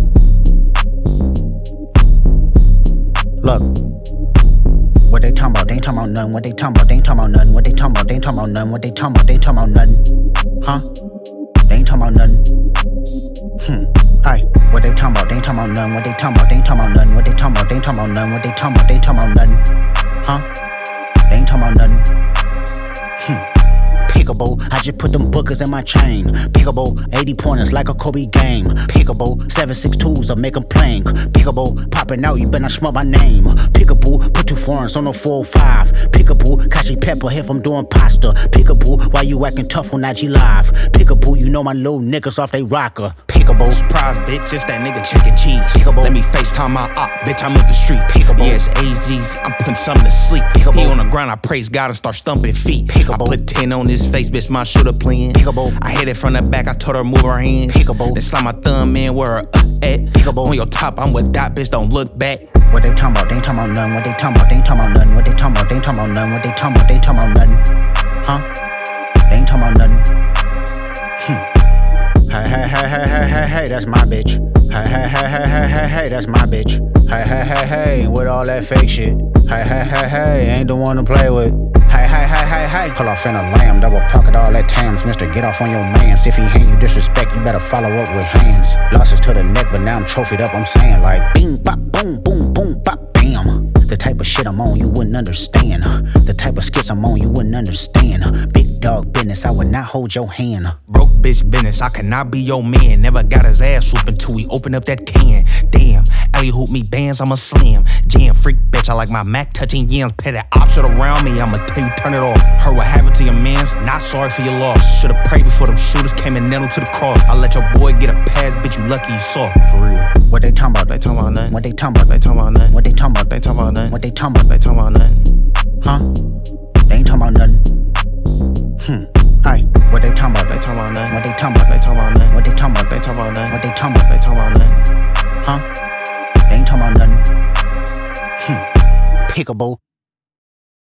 Look, what they talking about? They ain't talking about nothing. What they talking about? They ain't talking about nothing. What they talking about? They ain't talking about nothing. What they talking about? They ain't talking about nothing. Huh? They ain't talking about nothing. Aye. What they talking about? They ain't talking about nothing. What they talking about? They ain't talking about nothing. What they talking about? They ain't talking about nothing. What they talking about? They ain't talking about nothing. Huh? They ain't talking about nothing. Pickable, I just put them bookers in my chain. Pickable, 80 pointers like a Kobe game. Pickable, 7.62s, I make them plain. Pickable, popping out, you better not smell my name. Pickable, put 2 foreigns on the 405. Pickable, Kashi Pepper if I'm doing pasta. Pickable, why you acting tough on IG Live? Pickable, you know my little niggas off they rocker. Pickable, surprise, bitch, it's that nigga chicken cheese. Pickable, let me FaceTime my op, bitch, I'm up the street. Pickable, yes, AGs, I'm putting something to sleep. Pickable, he on the ground, I praise God and start stumping feet. Pickable, I put 10 on his face, bitch, my shooter playing. Pickable, I hit it from the back, I told her move her hands. Pickable, then slide my thumb in where her at. Pickable, on your top, I'm with that bitch, don't look back. What they talking about? They ain't talking about nothing. What they talking about? They ain't talking about nothing. What they talking about? They ain't talking about nothing. What they talking about? They ain't talking about nothing. Huh? They ain't talking about nothing. Hey, that's my bitch. Hey, that's my bitch. Hey, with all that fake shit. Hey, ain't the one to play with. Hey. Pull off in a lamb, double pocket all that tams. Mister, get off on your mans. If he hand you disrespect, you better follow up with hands. Losses to the neck, but now I'm trophied up. I'm saying like, bing, bop, boom, boom, boom, bop, bam. The type of shit I'm on, you wouldn't understand. The type of skits I'm on, you wouldn't understand. Big dog business, I would not hold your hand. Broke bitch business, I cannot be your man. Never got his ass whooping till we open up that can. Damn, alley hoop me bands, I'm a slam. Jam freak bitch, I like my Mac touching yams. Pay that op shit around me, I'ma tell you turn it off. Heard what happened to your mans, not sorry for your loss. Should've prayed before them shooters came and nailed him to the cross. I let your boy get a pass, bitch, you lucky you soft, for real. What they talking about? They talking about nothing. What they talking about? They talking about nothing. What they talking about? They talking about nothing. What they talking about? They talking about nothing. Huh? They ain't talking about nothing. Aye. What they talking about? They talking about nothing. What they talking about? They talking about nothing. What they talking about? They talking about nothing. What they talking about? They talking about nothing. Huh? They ain't talking about nothing. Pickable.